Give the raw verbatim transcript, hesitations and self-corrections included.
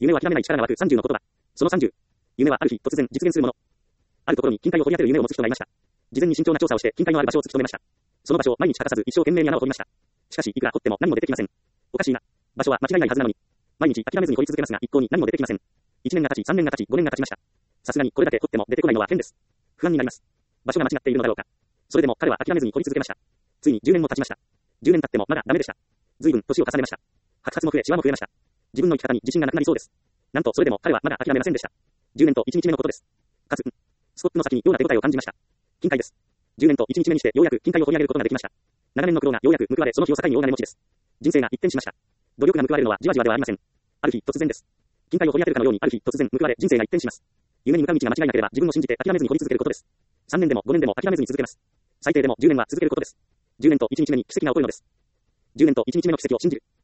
夢は諦めない力が湧くさんじゅうの言葉。そのさんじゅう。夢はある日突然実現するもの。あるところに金塊を掘り当てる夢を持つ人がいました。事前に慎重な調査をして金塊のある場所を突き止めました。その場所を毎日欠かさず一生懸命に穴を掘りました。しかしいくら掘っても何も出てきません。おかしいな。場所は間違いないはずなのに。毎日諦めずに掘り続けますが一向に何も出てきません。いちねんが経ち、さんねんが経ち、ごねんが経ちました。さすがにこれだけ掘っても出てこないのは変です。不安になります。場所が間違っているのだろうか。それでも彼は諦めずに掘り続けました。ついにじゅうねんも経ちました。じゅうねん経ってもまだダメでした。随分年を重ねました。白髪も増え、シワも増えました。自分の生き方に自信がなくなりそうです。なんとそれでも彼はまだ諦めませんでした。じゅうねんといちにちめのことです。かつ、スコップの先に妙な手応えを感じました。金塊です。じゅうねんといちにちめにしてようやく金塊を掘り上げることができました。長年の苦労がようやく報われ、その日を境に大金持ちです。人生が一変しました。努力が報われるのはじわじわではありません。ある日突然です。金塊を掘り当てるかのようにある日突然報われ人生が一変します。夢に向かう道が間違いなければ自分を信じて諦めずに掘り続けることです。さんねんでもごねんでも諦めずに続けます。最低でもじゅうねんは続けることです。じゅうねんといちにちめに奇跡が起こるのです。じゅうねんといちにちめの奇跡を信じる。